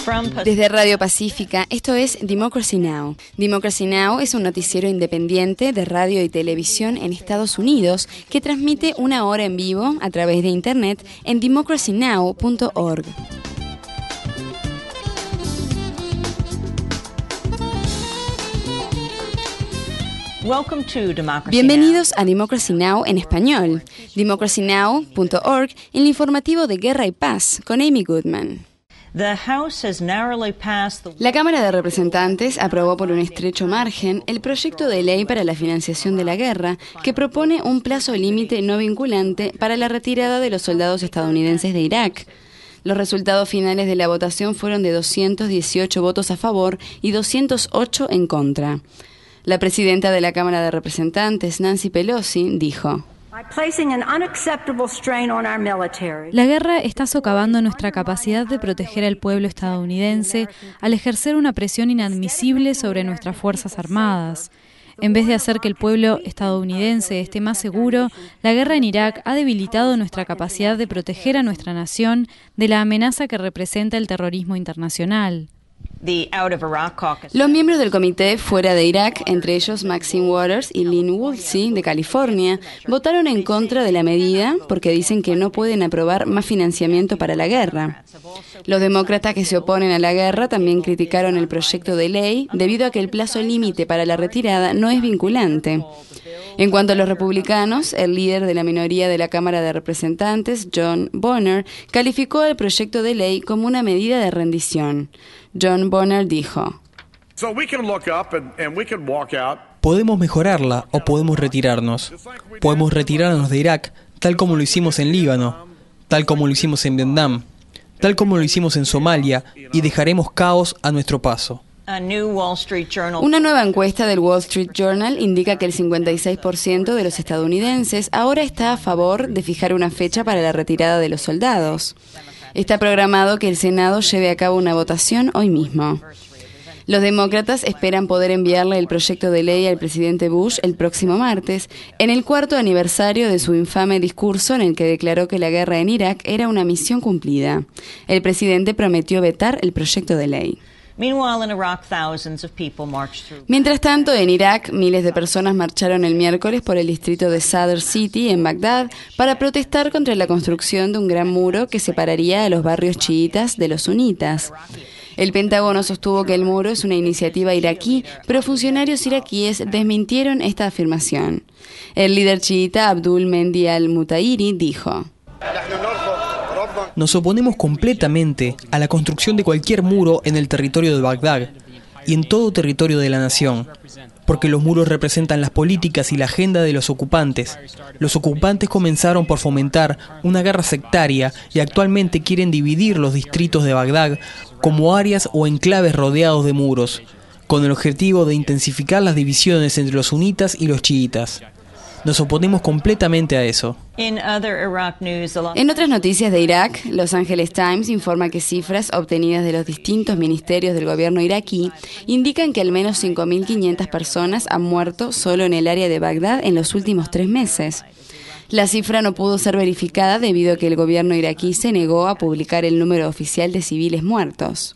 Desde Radio Pacífica, esto es Democracy Now! Democracy Now! Es un noticiero independiente de radio y televisión en Estados Unidos que transmite 1 hora en vivo a través de Internet en democracynow.org. Bienvenidos a Democracy Now! En español, democracynow.org, el informativo de Guerra y Paz, con Amy Goodman. La Cámara de Representantes aprobó por un estrecho margen el proyecto de ley para la financiación de la guerra, que propone un plazo límite no vinculante para la retirada de los soldados estadounidenses de Irak. Los resultados finales de la votación fueron de 218 votos a favor y 208 en contra. La presidenta de la Cámara de Representantes, Nancy Pelosi, dijo: La guerra está socavando nuestra capacidad de proteger al pueblo estadounidense al ejercer una presión inadmisible sobre nuestras Fuerzas Armadas. En vez de hacer que el pueblo estadounidense esté más seguro, la guerra en Irak ha debilitado nuestra capacidad de proteger a nuestra nación de la amenaza que representa el terrorismo internacional. Los miembros del comité fuera de Irak, entre ellos Maxine Waters y Lynn Woolsey de California, votaron en contra de la medida porque dicen que no pueden aprobar más financiamiento para la guerra. Los demócratas que se oponen a la guerra también criticaron el proyecto de ley debido a que el plazo límite para la retirada no es vinculante. En cuanto a los republicanos, el líder de la minoría de la Cámara de Representantes, John Boehner, calificó el proyecto de ley como una medida de rendición. John Boehner dijo: podemos mejorarla o podemos retirarnos. Podemos retirarnos de Irak, tal como lo hicimos en Líbano, tal como lo hicimos en Vietnam, tal como lo hicimos en Somalia, y dejaremos caos a nuestro paso. Una nueva encuesta del Wall Street Journal indica que el 56% de los estadounidenses ahora está a favor de fijar una fecha para la retirada de los soldados. Está programado que el Senado lleve a cabo una votación hoy mismo. Los demócratas esperan poder enviarle el proyecto de ley al presidente Bush el próximo martes, en el 4º aniversario de su infame discurso en el que declaró que la guerra en Irak era una misión cumplida. El presidente prometió vetar el proyecto de ley. Mientras tanto, en Irak, miles de personas marcharon el miércoles por el distrito de Sadr City, en Bagdad, para protestar contra la construcción de un gran muro que separaría a los barrios chiitas de los sunitas. El Pentágono sostuvo que el muro es una iniciativa iraquí, pero funcionarios iraquíes desmintieron esta afirmación. El líder chiita Abdul Mendy al-Mutahiri dijo: nos oponemos completamente a la construcción de cualquier muro en el territorio de Bagdad y en todo territorio de la nación, porque los muros representan las políticas y la agenda de los ocupantes. Los ocupantes comenzaron por fomentar una guerra sectaria y actualmente quieren dividir los distritos de Bagdad como áreas o enclaves rodeados de muros, con el objetivo de intensificar las divisiones entre los sunitas y los chiitas. Nos oponemos completamente a eso. En otras noticias de Irak, Los Angeles Times informa que cifras obtenidas de los distintos ministerios del gobierno iraquí indican que al menos 5.500 personas han muerto solo en el área de Bagdad en los últimos 3 meses. La cifra no pudo ser verificada debido a que el gobierno iraquí se negó a publicar el número oficial de civiles muertos.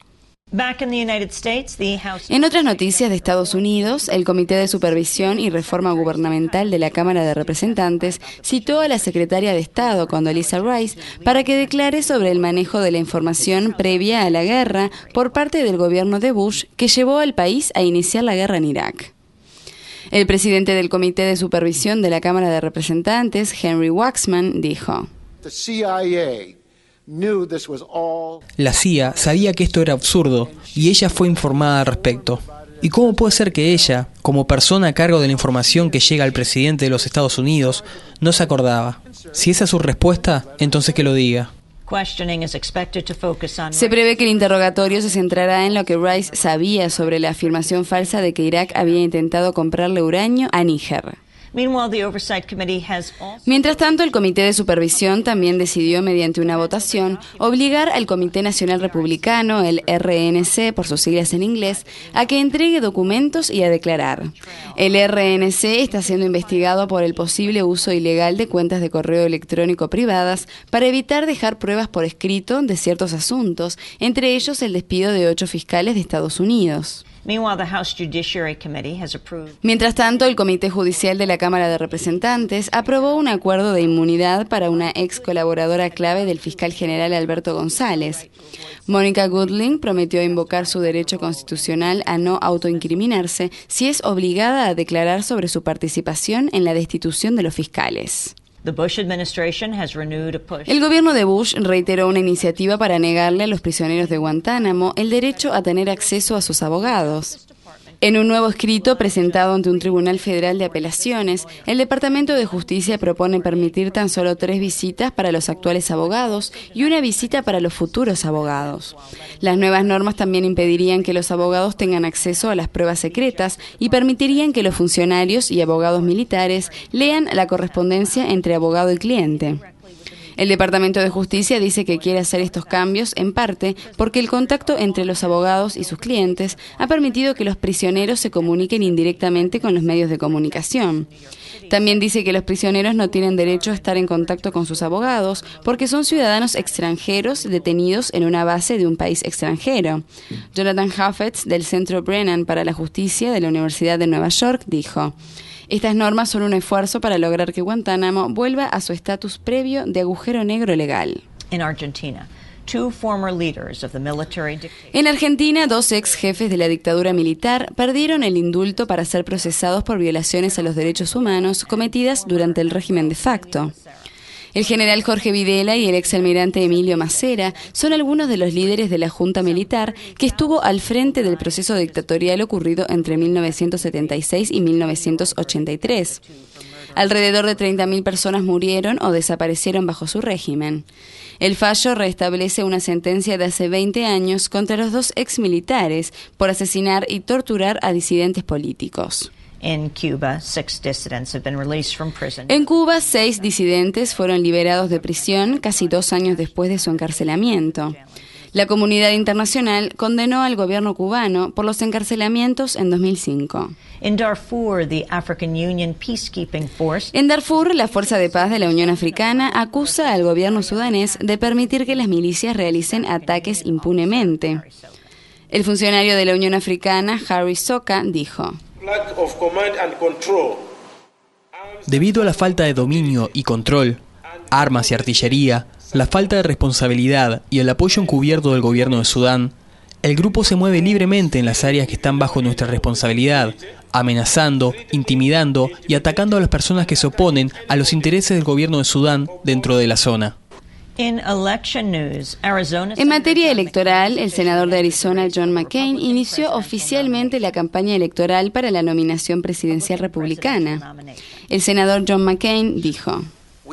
En otras noticias de Estados Unidos, el Comité de Supervisión y Reforma Gubernamental de la Cámara de Representantes citó a la secretaria de Estado, Condoleezza Rice, para que declare sobre el manejo de la información previa a la guerra por parte del gobierno de Bush, que llevó al país a iniciar la guerra en Irak. El presidente del Comité de Supervisión de la Cámara de Representantes, Henry Waxman, dijo: la CIA sabía que esto era absurdo y ella fue informada al respecto. ¿Y cómo puede ser que ella, como persona a cargo de la información que llega al presidente de los Estados Unidos, no se acordaba? Si esa es su respuesta, entonces que lo diga. Se prevé que el interrogatorio se centrará en lo que Rice sabía sobre la afirmación falsa de que Irak había intentado comprarle uranio a Níger. Mientras tanto, el Comité de Supervisión también decidió, mediante una votación, obligar al Comité Nacional Republicano, el RNC, por sus siglas en inglés, a que entregue documentos y a declarar. El RNC está siendo investigado por el posible uso ilegal de cuentas de correo electrónico privadas para evitar dejar pruebas por escrito de ciertos asuntos, entre ellos el despido de 8 fiscales de Estados Unidos. Mientras tanto, el Comité Judicial de la Cámara de Representantes aprobó un acuerdo de inmunidad para una ex colaboradora clave del fiscal general Alberto González. Monica Goodling prometió invocar su derecho constitucional a no autoincriminarse si es obligada a declarar sobre su participación en la destitución de los fiscales. El gobierno de Bush reiteró una iniciativa para negarle a los prisioneros de Guantánamo el derecho a tener acceso a sus abogados. En un nuevo escrito presentado ante un tribunal federal de apelaciones, el Departamento de Justicia propone permitir tan solo 3 visitas para los actuales abogados y una visita para los futuros abogados. Las nuevas normas también impedirían que los abogados tengan acceso a las pruebas secretas y permitirían que los funcionarios y abogados militares lean la correspondencia entre abogado y cliente. El Departamento de Justicia dice que quiere hacer estos cambios en parte porque el contacto entre los abogados y sus clientes ha permitido que los prisioneros se comuniquen indirectamente con los medios de comunicación. También dice que los prisioneros no tienen derecho a estar en contacto con sus abogados porque son ciudadanos extranjeros detenidos en una base de un país extranjero. Jonathan Hafetz, del Centro Brennan para la Justicia de la Universidad de Nueva York, dijo: estas normas son un esfuerzo para lograr que Guantánamo vuelva a su estatus previo de agujero negro legal. En Argentina, 2 ex jefes de la dictadura militar perdieron el indulto para ser procesados por violaciones a los derechos humanos cometidas durante el régimen de facto. El general Jorge Videla y el exalmirante Emilio Macera son algunos de los líderes de la junta militar que estuvo al frente del proceso dictatorial ocurrido entre 1976 y 1983. Alrededor de 30.000 personas murieron o desaparecieron bajo su régimen. El fallo restablece una sentencia de hace 20 años contra los 2 exmilitares por asesinar y torturar a disidentes políticos. En Cuba, 6 disidentes fueron liberados de prisión casi 2 años después de su encarcelamiento. La comunidad internacional condenó al gobierno cubano por los encarcelamientos en 2005. En Darfur, la Fuerza de Paz de la Unión Africana acusa al gobierno sudanés de permitir que las milicias realicen ataques impunemente. El funcionario de la Unión Africana, Harry Soka, dijo: debido a la falta de dominio y control, armas y artillería, la falta de responsabilidad y el apoyo encubierto del gobierno de Sudán, el grupo se mueve libremente en las áreas que están bajo nuestra responsabilidad, amenazando, intimidando y atacando a las personas que se oponen a los intereses del gobierno de Sudán dentro de la zona. En materia electoral, el senador de Arizona, John McCain, inició oficialmente la campaña electoral para la nominación presidencial republicana. El senador John McCain dijo: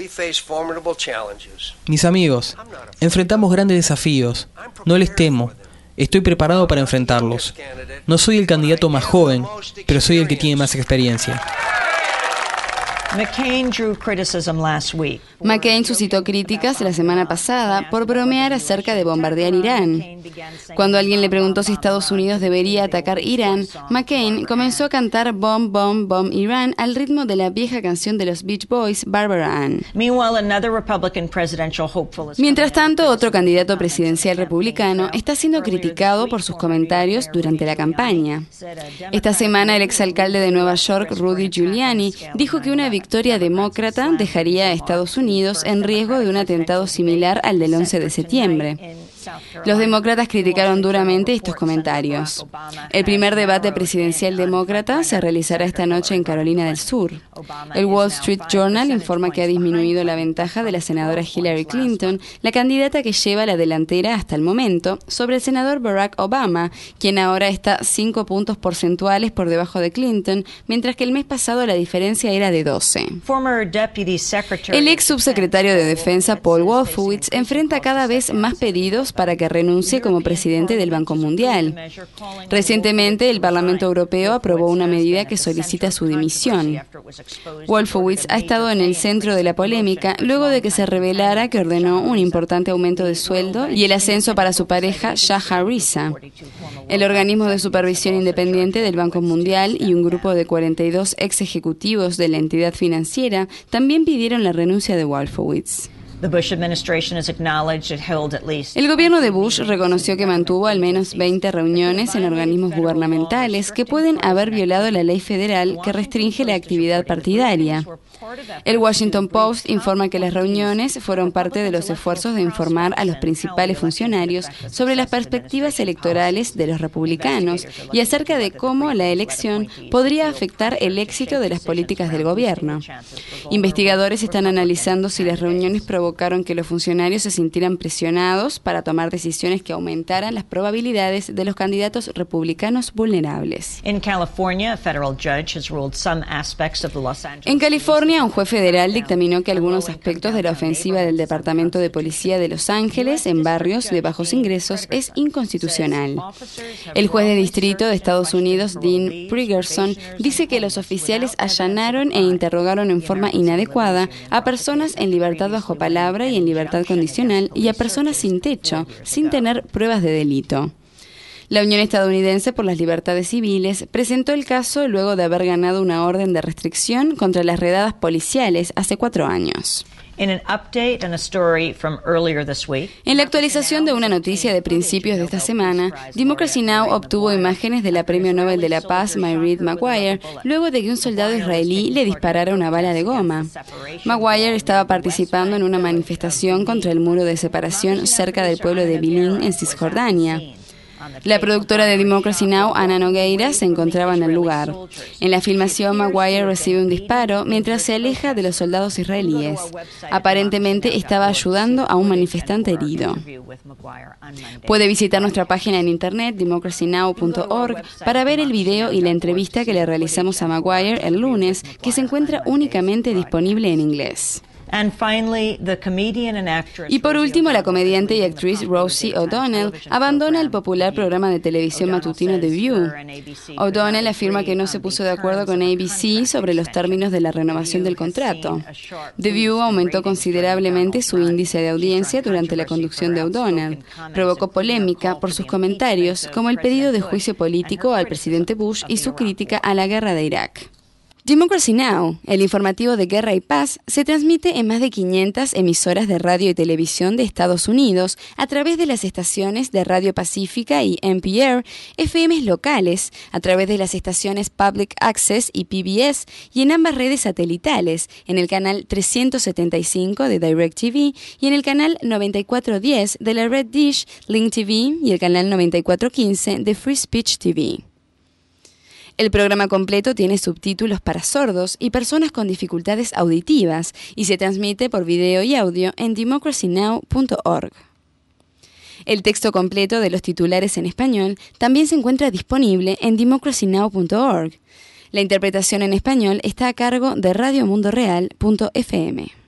mis amigos, enfrentamos grandes desafíos. No les temo. Estoy preparado para enfrentarlos. No soy el candidato más joven, pero soy el que tiene más experiencia. McCain suscitó críticas la semana pasada por bromear acerca de bombardear Irán. Cuando alguien le preguntó si Estados Unidos debería atacar Irán, McCain comenzó a cantar Bomb, Bomb, Bomb Irán al ritmo de la vieja canción de los Beach Boys, Barbara Ann. Mientras tanto, otro candidato presidencial republicano está siendo criticado por sus comentarios durante la campaña. Esta semana, el exalcalde de Nueva York, Rudy Giuliani, dijo que una victoria demócrata dejaría a Estados Unidos en riesgo de un atentado similar al del 11 de septiembre. Los demócratas criticaron duramente estos comentarios. El primer debate presidencial demócrata se realizará esta noche en Carolina del Sur. El Wall Street Journal informa que ha disminuido la ventaja de la senadora Hillary Clinton, la candidata que lleva la delantera hasta el momento, sobre el senador Barack Obama, quien ahora está 5 puntos porcentuales por debajo de Clinton, mientras que el mes pasado la diferencia era de 12. El ex subsecretario de Defensa, Paul Wolfowitz, enfrenta cada vez más pedidos votos para que renuncie como presidente del Banco Mundial. Recientemente, el Parlamento Europeo aprobó una medida que solicita su dimisión. Wolfowitz ha estado en el centro de la polémica luego de que se revelara que ordenó un importante aumento de sueldo y el ascenso para su pareja, Shahar Risa. El organismo de supervisión independiente del Banco Mundial y un grupo de 42 ex ejecutivos de la entidad financiera también pidieron la renuncia de Wolfowitz. El gobierno de Bush reconoció que mantuvo al menos 20 reuniones en organismos gubernamentales que pueden haber violado la ley federal que restringe la actividad partidaria. El Washington Post informa que las reuniones fueron parte de los esfuerzos de informar a los principales funcionarios sobre las perspectivas electorales de los republicanos y acerca de cómo la elección podría afectar el éxito de las políticas del gobierno. Investigadores están analizando si las reuniones provocaron que los funcionarios se sintieran presionados para tomar decisiones que aumentaran las probabilidades de los candidatos republicanos vulnerables. En California, un juez federal dictaminó que algunos aspectos de la ofensiva del Departamento de Policía de Los Ángeles en barrios de bajos ingresos es inconstitucional. El juez de distrito de Estados Unidos, Dean Prigerson, dice que los oficiales allanaron e interrogaron en forma inadecuada a personas en libertad bajo palabra y en libertad condicional y a personas sin techo, sin tener pruebas de delito. La Unión Estadounidense por las Libertades Civiles presentó el caso luego de haber ganado una orden de restricción contra las redadas policiales hace 4 años. En la actualización de una noticia de principios de esta semana, Democracy Now! Obtuvo imágenes de la Premio Nobel de la Paz Mayreed Maguire luego de que un soldado israelí le disparara una bala de goma. Maguire estaba participando en una manifestación contra el muro de separación cerca del pueblo de Bilin, en Cisjordania. La productora de Democracy Now!, Ana Nogueira, se encontraba en el lugar. En la filmación, Maguire recibe un disparo mientras se aleja de los soldados israelíes. Aparentemente estaba ayudando a un manifestante herido. Puede visitar nuestra página en internet, democracynow.org, para ver el video y la entrevista que le realizamos a Maguire el lunes, que se encuentra únicamente disponible en inglés. Y por último, la comediante y actriz Rosie O'Donnell abandona el popular programa de televisión matutino The View. O'Donnell afirma que no se puso de acuerdo con ABC sobre los términos de la renovación del contrato. The View aumentó considerablemente su índice de audiencia durante la conducción de O'Donnell. Provocó polémica por sus comentarios, como el pedido de juicio político al presidente Bush y su crítica a la guerra de Irak. Democracy Now!, el informativo de guerra y paz, se transmite en más de 500 emisoras de radio y televisión de Estados Unidos a través de las estaciones de Radio Pacífica y NPR, FMs locales, a través de las estaciones Public Access y PBS y en ambas redes satelitales, en el canal 375 de DirecTV y en el canal 9410 de la Red Dish, Link TV y el canal 9415 de Free Speech TV. El programa completo tiene subtítulos para sordos y personas con dificultades auditivas y se transmite por video y audio en democracynow.org. El texto completo de los titulares en español también se encuentra disponible en democracynow.org. La interpretación en español está a cargo de radiomundoreal.fm.